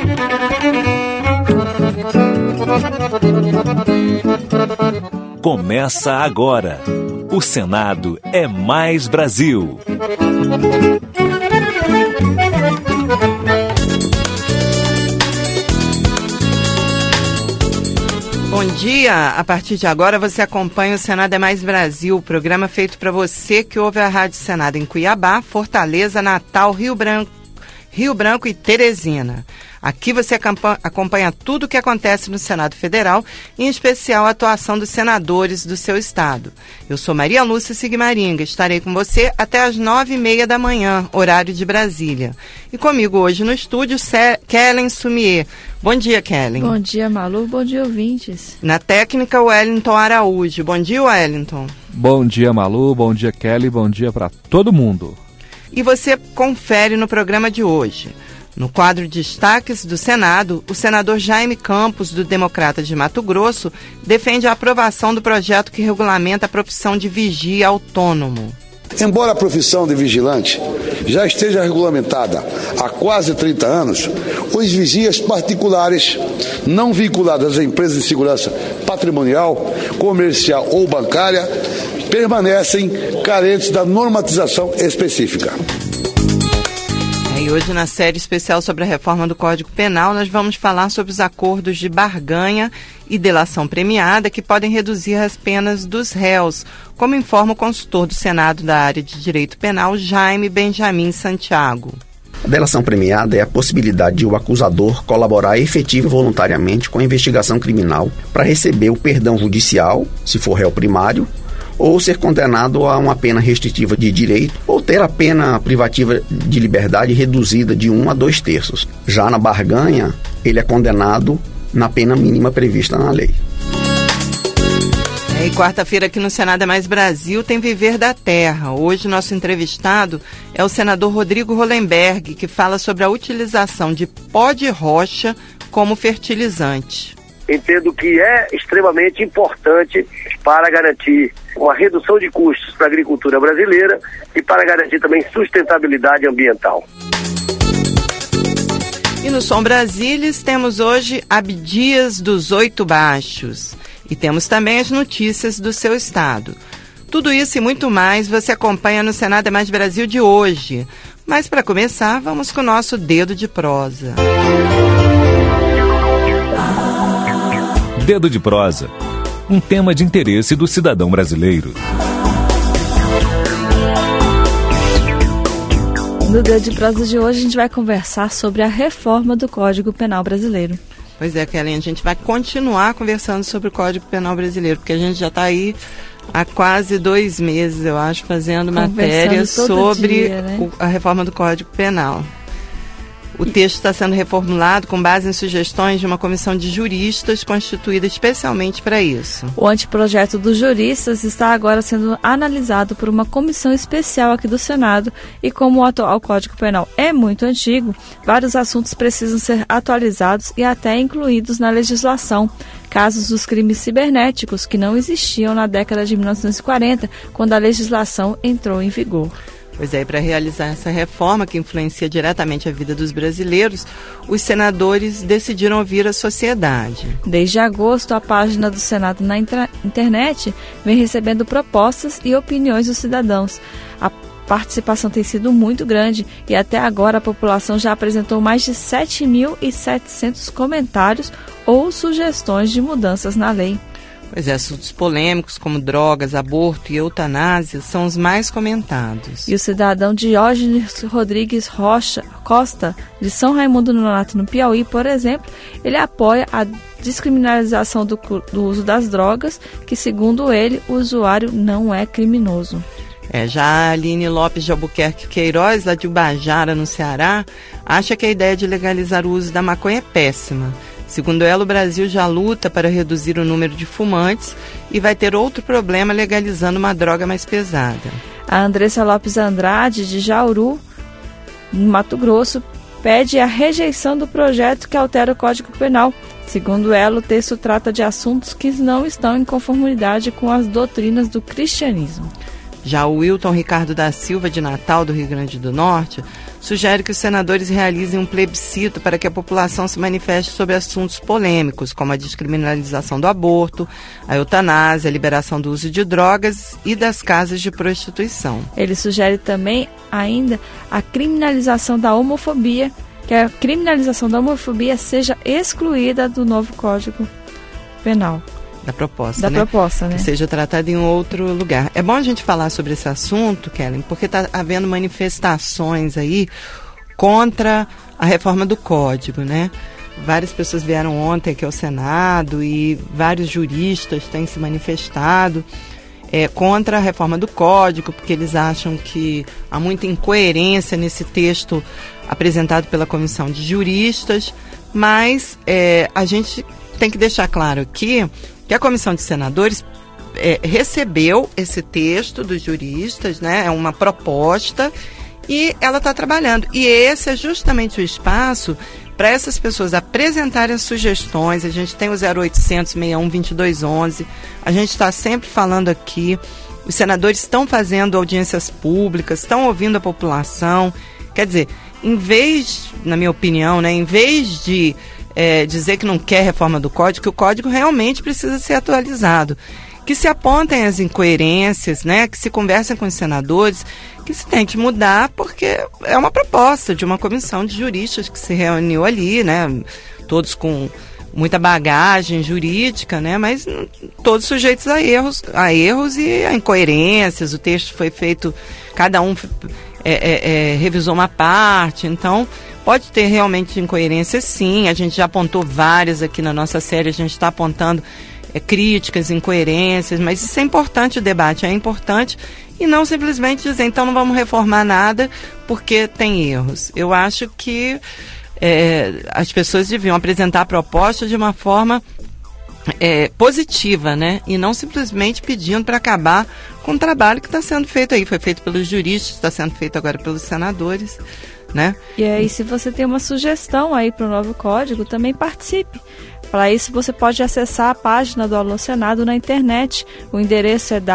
Começa agora. O Senado é mais Brasil. Bom dia! A partir de agora você acompanha o Senado é mais Brasil, programa feito para você que ouve a Rádio Senado em Cuiabá, Fortaleza, Natal, Rio Branco e Teresina. Aqui você acompanha tudo o que acontece no Senado Federal, em especial a atuação dos senadores do seu estado. Eu sou Maria Lúcia Sigmaringa, estarei com você até às 9h30 da manhã, horário de Brasília. E comigo hoje no estúdio, Kellen Sumier. Bom dia, Kellen. Bom dia, Malu. Bom dia, ouvintes. Na técnica, Wellington Araújo. Bom dia, Wellington. Bom dia, Malu. Bom dia, Kelly. Bom dia para todo mundo. E você confere no programa de hoje. No quadro Destaques do Senado, o senador Jaime Campos, do Democrata de Mato Grosso, defende a aprovação do projeto que regulamenta a profissão de vigia autônomo. Embora a profissão de vigilante já esteja regulamentada há quase 30 anos, os vigias particulares não vinculados a empresas de segurança patrimonial, comercial ou bancária permanecem carentes da normatização específica. E hoje, na série especial sobre a reforma do Código Penal, nós vamos falar sobre os acordos de barganha e delação premiada que podem reduzir as penas dos réus, como informa o consultor do Senado da área de Direito Penal, Jaime Benjamin Santiago. A delação premiada é a possibilidade de o acusador colaborar efetiva e voluntariamente com a investigação criminal para receber o perdão judicial, se for réu primário, ou ser condenado a uma pena restritiva de direito, ou ter a pena privativa de liberdade reduzida de 1 a 2/3. Já na barganha, ele é condenado na pena mínima prevista na lei. E quarta-feira aqui no Senado é mais Brasil tem Viver da Terra. Hoje nosso entrevistado é o senador Rodrigo Hollenberg, que fala sobre a utilização de pó de rocha como fertilizante. Entendo que é extremamente importante para garantir uma redução de custos para a agricultura brasileira e para garantir também sustentabilidade ambiental. E no Som Brasílias temos hoje Abdias dos Oito Baixos. E temos também as notícias do seu estado. Tudo isso e muito mais você acompanha no Senado é mais Brasil de hoje. Mas para começar, vamos com o nosso Dedo de Prosa. Dedo de Prosa, um tema de interesse do cidadão brasileiro. No Dedo de Prosa de hoje a gente vai conversar sobre a reforma do Código Penal brasileiro. Pois é, Kelly, a gente vai continuar conversando sobre o Código Penal brasileiro, porque a gente já está aí há quase 2 meses, eu acho, fazendo matéria sobre a reforma do Código Penal. O texto está sendo reformulado com base em sugestões de uma comissão de juristas constituída especialmente para isso. O anteprojeto dos juristas está agora sendo analisado por uma comissão especial aqui do Senado e como o atual Código Penal é muito antigo, vários assuntos precisam ser atualizados e até incluídos na legislação. Casos dos crimes cibernéticos que não existiam na década de 1940, quando a legislação entrou em vigor. Pois é, para realizar essa reforma que influencia diretamente a vida dos brasileiros, os senadores decidiram ouvir a sociedade. Desde agosto, a página do Senado na internet vem recebendo propostas e opiniões dos cidadãos. A participação tem sido muito grande e até agora a população já apresentou mais de 7.700 comentários ou sugestões de mudanças na lei. Pois é, assuntos polêmicos como drogas, aborto e eutanásia são os mais comentados. E o cidadão Diógenes Rodrigues Costa, de São Raimundo Nonato, no Piauí, por exemplo, ele apoia a descriminalização do uso das drogas, que, segundo ele, o usuário não é criminoso. Já a Aline Lopes de Albuquerque Queiroz, lá de Ubajara, no Ceará, acha que a ideia de legalizar o uso da maconha é péssima. Segundo ela, o Brasil já luta para reduzir o número de fumantes e vai ter outro problema legalizando uma droga mais pesada. A Andressa Lopes Andrade, de Jauru, no Mato Grosso, pede a rejeição do projeto que altera o Código Penal. Segundo ela, o texto trata de assuntos que não estão em conformidade com as doutrinas do cristianismo. Já o Wilton Ricardo da Silva, de Natal, do Rio Grande do Norte, sugere que os senadores realizem um plebiscito para que a população se manifeste sobre assuntos polêmicos, como a descriminalização do aborto, a eutanásia, a liberação do uso de drogas e das casas de prostituição. Ele sugere também ainda a criminalização da homofobia, que a criminalização da homofobia seja excluída do novo Código Penal. Da proposta, né? Que seja tratada em outro lugar. É bom a gente falar sobre esse assunto, Kellen, porque está havendo manifestações aí contra a reforma do Código, né? Várias pessoas vieram ontem aqui ao Senado e vários juristas têm se manifestado contra a reforma do Código, porque eles acham que há muita incoerência nesse texto apresentado pela Comissão de Juristas, mas a gente tem que deixar claro aqui que a Comissão de Senadores recebeu esse texto dos juristas, né? É uma proposta e ela está trabalhando. E esse é justamente o espaço para essas pessoas apresentarem as sugestões. A gente tem o 0800 61 2211, a gente está sempre falando aqui, os senadores estão fazendo audiências públicas, estão ouvindo a população. Quer dizer, em vez, na minha opinião, né, em vez de dizer que não quer reforma do Código, que o Código realmente precisa ser atualizado, que se apontem as incoerências, né, que se conversem com os senadores, que se tem que mudar, porque é uma proposta de uma comissão de juristas que se reuniu ali, né, todos com muita bagagem jurídica, né, mas todos sujeitos a erros e a incoerências. O texto foi feito, cada um revisou uma parte, então pode ter realmente incoerência, sim. A gente já apontou várias aqui na nossa série, a gente está apontando críticas, incoerências, mas isso é importante, o debate é importante, e não simplesmente dizer, então não vamos reformar nada porque tem erros. Eu acho que as pessoas deviam apresentar a proposta de uma forma positiva, né? E não simplesmente pedindo para acabar com o trabalho que está sendo feito aí. Foi feito pelos juristas, está sendo feito agora pelos senadores, né? E aí, se você tem uma sugestão aí para o novo código, também participe. Para isso, você pode acessar a página do Alô Senado na internet. O endereço é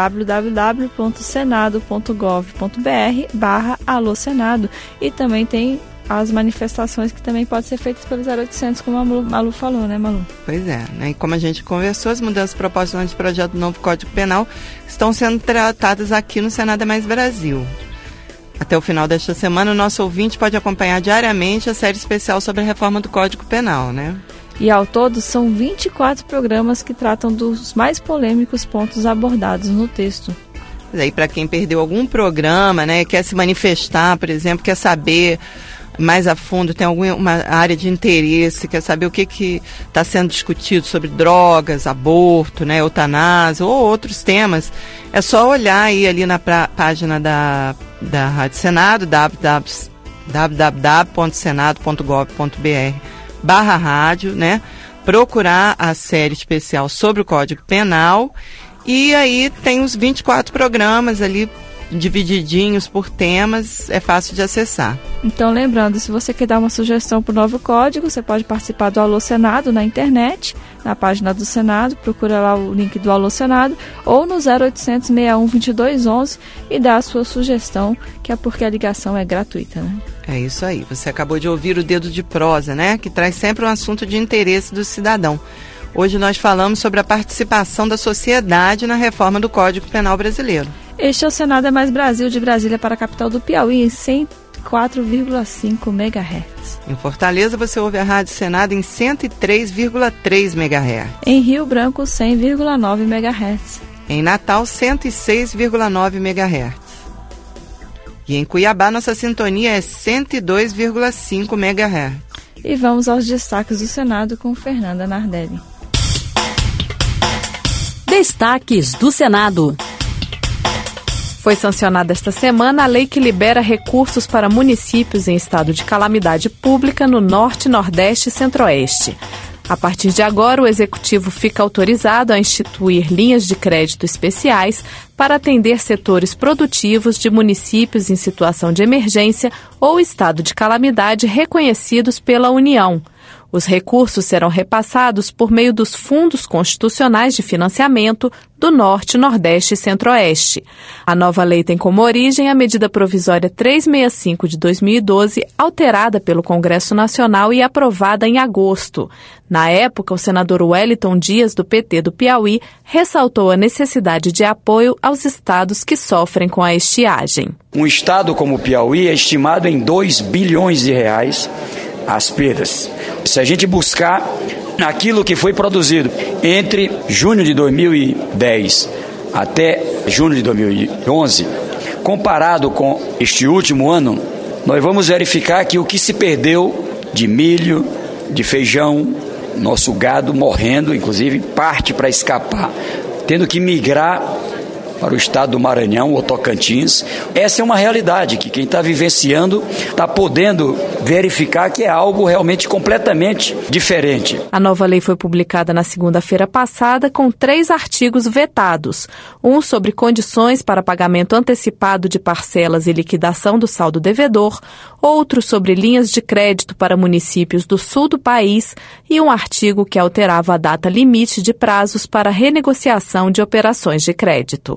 www.senado.gov.br/Alô Senado. E também tem as manifestações que também podem ser feitas pelo 0800, como a Malu falou, né, Malu? Pois é, né? E como a gente conversou, as mudanças propostas no anteprojeto do novo Código Penal estão sendo tratadas aqui no Senado é Mais Brasil. Até o final desta semana, o nosso ouvinte pode acompanhar diariamente a série especial sobre a reforma do Código Penal, né? E ao todo são 24 programas que tratam dos mais polêmicos pontos abordados no texto. Aí, para quem perdeu algum programa, né, quer se manifestar, por exemplo, quer saber mais a fundo, tem alguma área de interesse, quer saber o que está sendo discutido sobre drogas, aborto, né, eutanásia ou outros temas, é só olhar aí ali na página da Rádio Senado, www.senado.gov.br/rádio, né, procurar a série especial sobre o Código Penal, e aí tem os 24 programas ali divididinhos por temas, é fácil de acessar. Então, lembrando, se você quer dar uma sugestão para o novo código, você pode participar do Alô Senado na internet, na página do Senado, procura lá o link do Alô Senado, ou no 0800 61 2211 e dá a sua sugestão, que é porque a ligação é gratuita, né? É isso aí, você acabou de ouvir o Dedo de Prosa, né? Que traz sempre um assunto de interesse do cidadão. Hoje nós falamos sobre a participação da sociedade na reforma do Código Penal brasileiro. Este é o Senado é Mais Brasil, de Brasília para a capital do Piauí, em 104,5 MHz. Em Fortaleza, você ouve a Rádio Senado em 103,3 MHz. Em Rio Branco, 100,9 MHz. Em Natal, 106,9 MHz. E em Cuiabá, nossa sintonia é 102,5 MHz. E vamos aos destaques do Senado com Fernanda Nardelli. Destaques do Senado. Foi sancionada esta semana a lei que libera recursos para municípios em estado de calamidade pública no Norte, Nordeste e Centro-Oeste. A partir de agora, o Executivo fica autorizado a instituir linhas de crédito especiais para atender setores produtivos de municípios em situação de emergência ou estado de calamidade reconhecidos pela União. Os recursos serão repassados por meio dos fundos constitucionais de financiamento do Norte, Nordeste e Centro-Oeste. A nova lei tem como origem a medida provisória 365 de 2012, alterada pelo Congresso Nacional e aprovada em agosto. Na época, o senador Wellington Dias, do PT do Piauí, ressaltou a necessidade de apoio aos estados que sofrem com a estiagem. Um estado como o Piauí é estimado em 2 bilhões de reais as perdas. Se a gente buscar aquilo que foi produzido entre junho de 2010 até junho de 2011, comparado com este último ano, nós vamos verificar que o que se perdeu de milho, de feijão, nosso gado morrendo, inclusive parte para escapar, tendo que migrar para o estado do Maranhão ou Tocantins. Essa é uma realidade que quem está vivenciando está podendo verificar que é algo realmente completamente diferente. A nova lei foi publicada na segunda-feira passada com 3 artigos vetados. Um sobre condições para pagamento antecipado de parcelas e liquidação do saldo devedor, outro sobre linhas de crédito para municípios do sul do país e um artigo que alterava a data limite de prazos para renegociação de operações de crédito.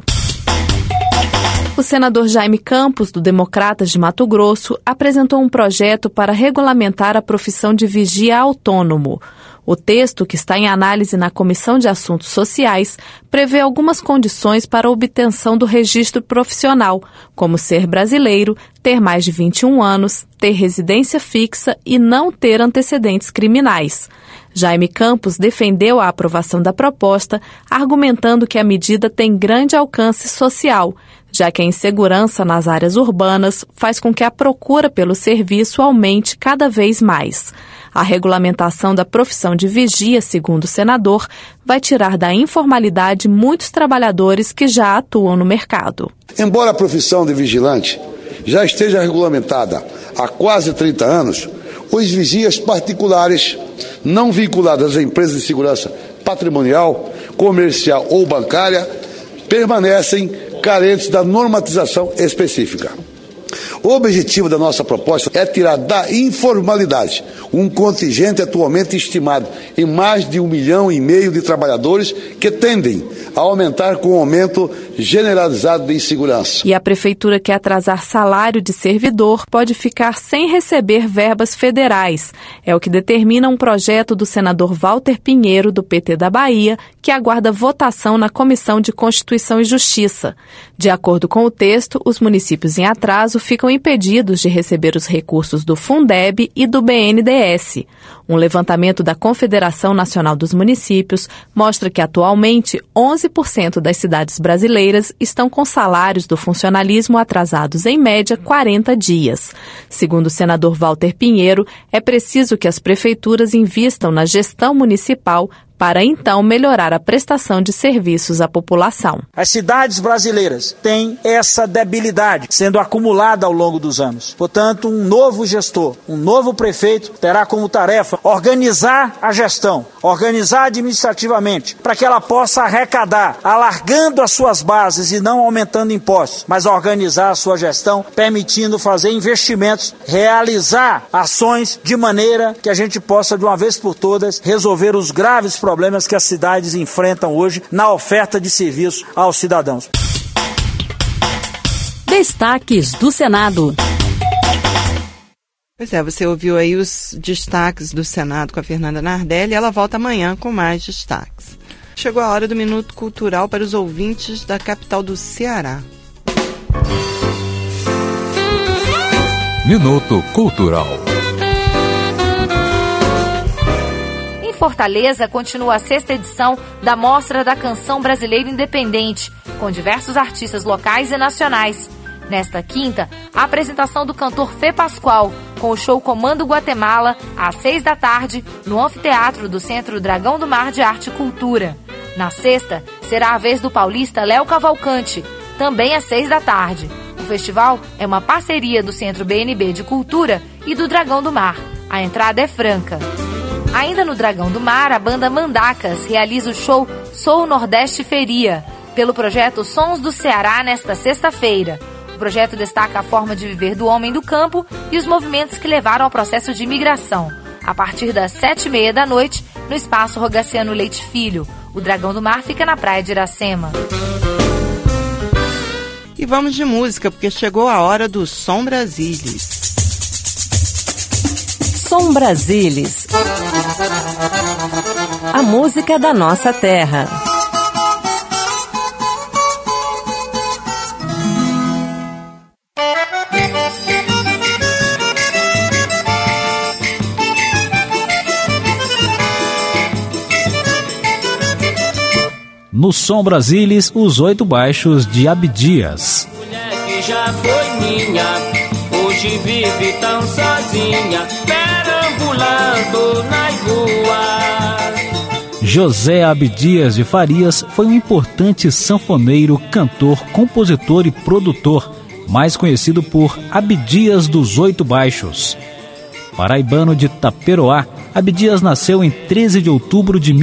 O senador Jaime Campos, do Democratas de Mato Grosso, apresentou um projeto para regulamentar a profissão de vigia autônomo. O texto, que está em análise na Comissão de Assuntos Sociais, prevê algumas condições para a obtenção do registro profissional, como ser brasileiro, ter mais de 21 anos, ter residência fixa e não ter antecedentes criminais. Jaime Campos defendeu a aprovação da proposta, argumentando que a medida tem grande alcance social, já que a insegurança nas áreas urbanas faz com que a procura pelo serviço aumente cada vez mais. A regulamentação da profissão de vigia, segundo o senador, vai tirar da informalidade muitos trabalhadores que já atuam no mercado. Embora a profissão de vigilante já esteja regulamentada há quase 30 anos, os vigias particulares não vinculados a empresas de segurança patrimonial, comercial ou bancária permanecem carentes da normatização específica. O objetivo da nossa proposta é tirar da informalidade um contingente atualmente estimado em mais de 1,5 milhão de trabalhadores que tendem a aumentar com o aumento generalizado de insegurança. E a prefeitura quer atrasar salário de servidor pode ficar sem receber verbas federais. É o que determina um projeto do senador Walter Pinheiro, do PT da Bahia, que aguarda votação na Comissão de Constituição e Justiça. De acordo com o texto, os municípios em atraso ficam impedidos de receber os recursos do Fundeb e do BNDES. Um levantamento da Confederação Nacional dos Municípios mostra que atualmente 11% das cidades brasileiras estão com salários do funcionalismo atrasados em média 40 dias. Segundo o senador Walter Pinheiro, é preciso que as prefeituras invistam na gestão municipal para então melhorar a prestação de serviços à população. As cidades brasileiras têm essa debilidade sendo acumulada ao longo dos anos. Portanto, um novo gestor, um novo prefeito terá como tarefa organizar a gestão, organizar administrativamente, para que ela possa arrecadar, alargando as suas bases e não aumentando impostos, mas organizar a sua gestão, permitindo fazer investimentos, realizar ações de maneira que a gente possa, de uma vez por todas, resolver os graves problemas que as cidades enfrentam hoje na oferta de serviços aos cidadãos. Destaques do Senado. Pois é, você ouviu aí os destaques do Senado com a Fernanda Nardelli. Ela volta amanhã com mais destaques. Chegou a hora do Minuto Cultural para os ouvintes da capital do Ceará. Minuto Cultural. Fortaleza continua a 6ª edição da Mostra da Canção Brasileira Independente, com diversos artistas locais e nacionais. Nesta quinta, a apresentação do cantor Fê Pascoal, com o show Comando Guatemala, às 6 da tarde, no anfiteatro do Centro Dragão do Mar de Arte e Cultura. Na sexta, será a vez do paulista Léo Cavalcante, também às 6 da tarde. O festival é uma parceria do Centro BNB de Cultura e do Dragão do Mar. A entrada é franca. Ainda no Dragão do Mar, a banda Mandacas realiza o show Sou Nordeste Feria, pelo projeto Sons do Ceará nesta sexta-feira. O projeto destaca a forma de viver do homem do campo e os movimentos que levaram ao processo de imigração. a partir das 7h30 da noite, no Espaço Rogaciano Leite Filho. O Dragão do Mar fica na praia de Iracema. E vamos de música, porque chegou a hora do Som Brasilis. Som Brasilis. A música da nossa terra. No Som Brasilis, os 8 baixos de Abdias. Mulher que já foi minha, hoje vive tão sozinha, perambulando nas ruas. José Abdias de Farias foi um importante sanfoneiro, cantor, compositor e produtor, mais conhecido por Abdias dos 8 Baixos. Paraibano de Taperoá, Abdias nasceu em 13 de outubro de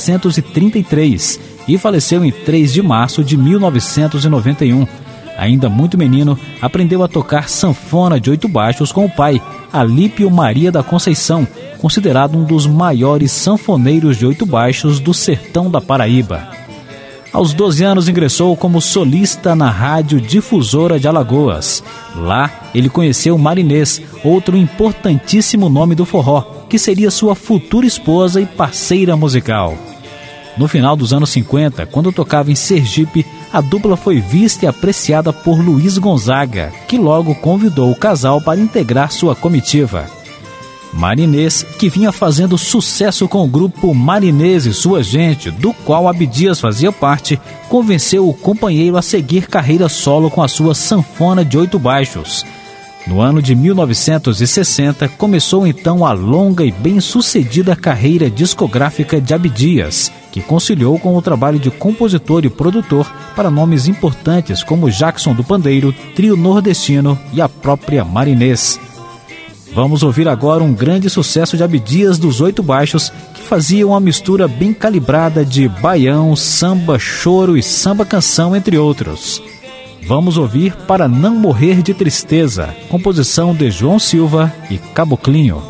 1933 e faleceu em 3 de março de 1991. Ainda muito menino, aprendeu a tocar sanfona de 8 baixos com o pai, Alípio Maria da Conceição, considerado um dos maiores sanfoneiros de 8 baixos do sertão da Paraíba. Aos 12 anos ingressou como solista na Rádio Difusora de Alagoas. Lá, ele conheceu Marinês, outro importantíssimo nome do forró, que seria sua futura esposa e parceira musical. No final dos anos 50, quando tocava em Sergipe, a dupla foi vista e apreciada por Luiz Gonzaga, que logo convidou o casal para integrar sua comitiva. Marinês, que vinha fazendo sucesso com o grupo Marinês e Sua Gente, do qual Abdias fazia parte, convenceu o companheiro a seguir carreira solo com a sua sanfona de 8 baixos. No ano de 1960, começou então a longa e bem-sucedida carreira discográfica de Abdias, que conciliou com o trabalho de compositor e produtor para nomes importantes como Jackson do Pandeiro, Trio Nordestino e a própria Marinês. Vamos ouvir agora um grande sucesso de Abdias dos 8 Baixos, que fazia uma mistura bem calibrada de baião, samba, choro e samba-canção, entre outros. Vamos ouvir Para Não Morrer de Tristeza, composição de João Silva e Caboclinho.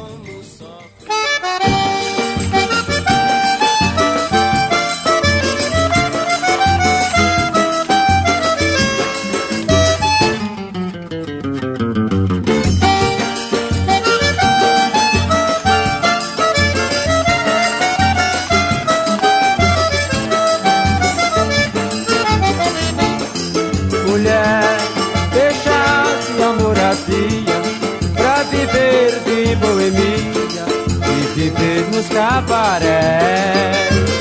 Cabaré.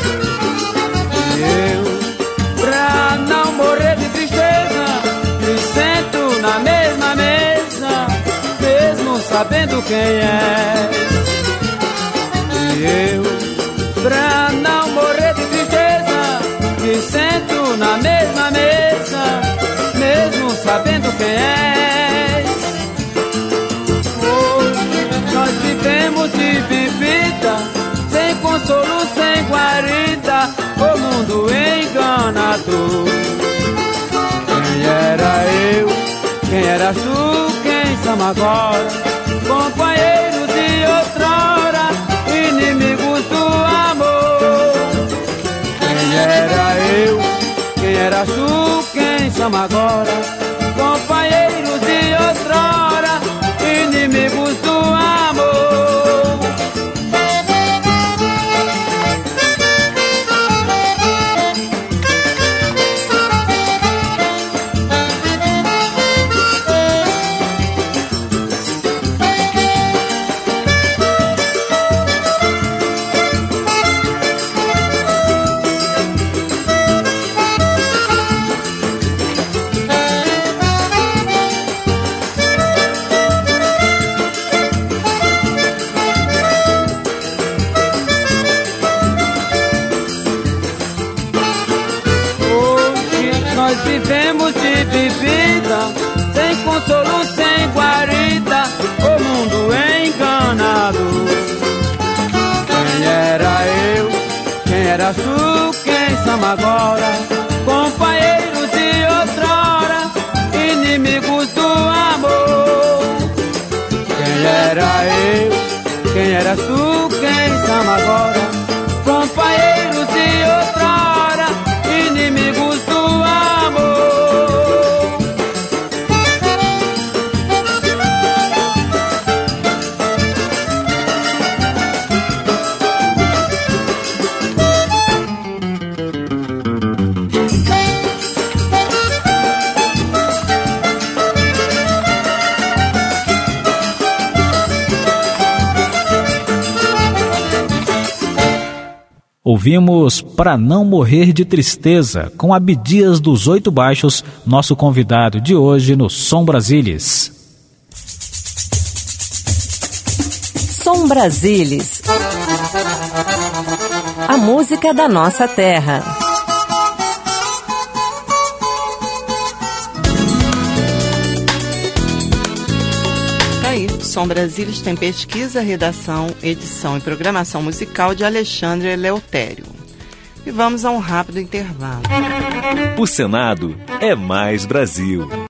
E eu, pra não morrer de tristeza, me sento na mesma mesa, mesmo sabendo quem é. E eu, pra não morrer de tristeza, me sento na mesma mesa, mesmo sabendo quem é. Hoje nós vivemos de bebida, sem consolo, sem guarida, o mundo enganador. Quem era eu, quem eras tu, quem somos agora? Companheiros de outrora, inimigos do amor. Quem era eu, quem eras tu, quem somos agora? Companheiros de outrora, inimigos do amor. Vivemos de bebida, sem consolo, sem guarida, o mundo é enganado. Quem era eu, quem eras tu, quem somos agora? Companheiros de outrora, inimigos do amor. Quem era eu, quem quem eras tu, quem são agora? Companheiros de outrora, inimigos do amor. Ouvimos Pra Não Morrer de Tristeza, com Abdias dos Oito Baixos, nosso convidado de hoje no Som Brasilis. Som Brasilis. A música da nossa terra. Som Brasilis tem pesquisa, redação, edição e programação musical de Alexandre Eleutério. E vamos a um rápido intervalo. O Senado é mais Brasil.